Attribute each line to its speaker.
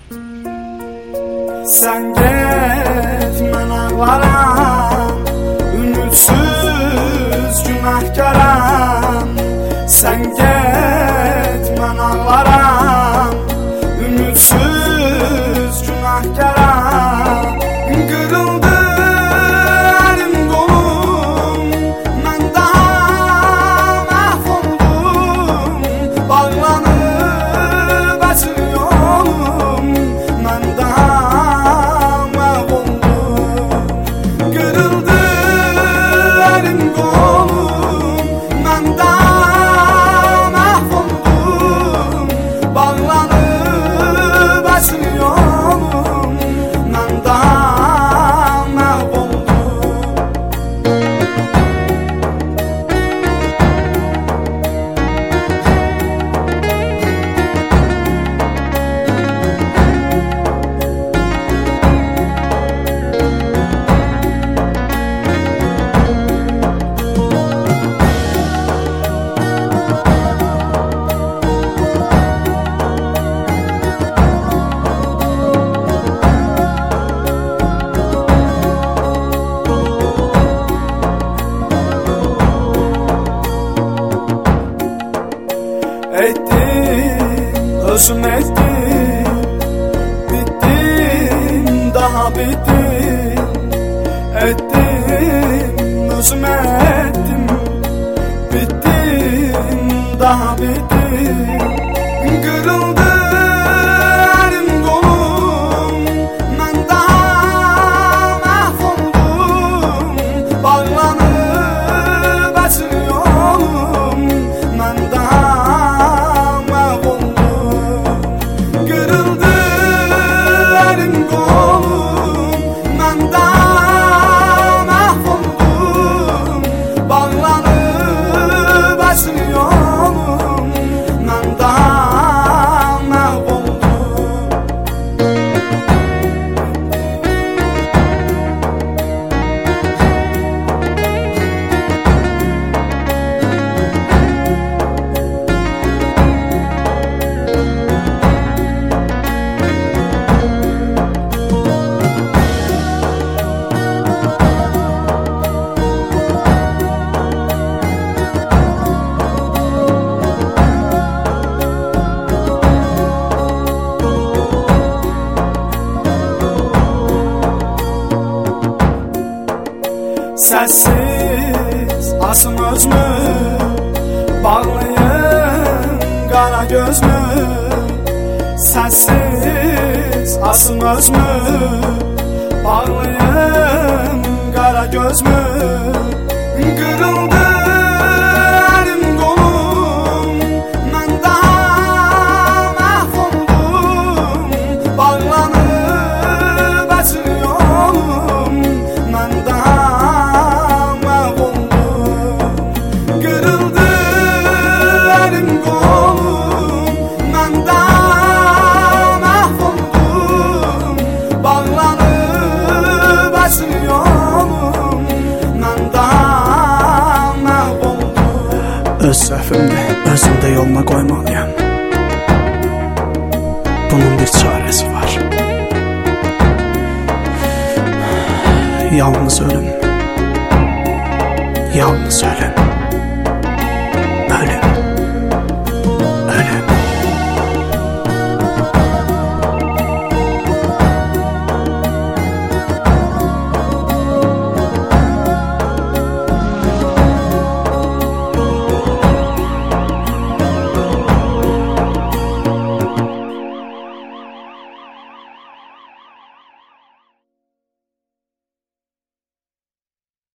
Speaker 1: Sen get, mən ağlaram, ümidsüz günahkaram. Sen get, mən ağlaram, ümidsüz günahkaram. Qırıldı əlim qolum, mən daha məhv oldum. Bağlanıb əsir yolum, mən daha məhv oldum. Qırıldı əlim qolum, mən daha məhv oldum. Bağlanıb əsir yolum, mən daha məhv oldum. Ettim, özüm ettim, bittim, daha bittim. Ettim, özüm ettim, bittim, daha bittim. Kırıldı elim kolum, mən daha məhv oldum. Bağlanıb əsir yolum, mən daha məhv oldum. Qırıldı əlim qolum, mən daha məhv oldum. Bağlanıb əsir yolum, mən daha məhv oldum. Sessiz asım özmü, bağlayın qara gözmü. Sessiz asım özmü, bağlayın qara gözmü. Qırıldı əlim qolum, mən daha məhv oldum. Bağlanıb əsir yolum, mən daha məhv oldum. Qırıldı əlim qolum, mən daha məhv oldum. Bağlanıb əsir yolum, mən daha məhv oldum.
Speaker 2: Öz səhvimdir, özümdə yoluna qoymalıyam. Bunun bir çarəsi var. Yalnız ölüm, yalnız ölüm.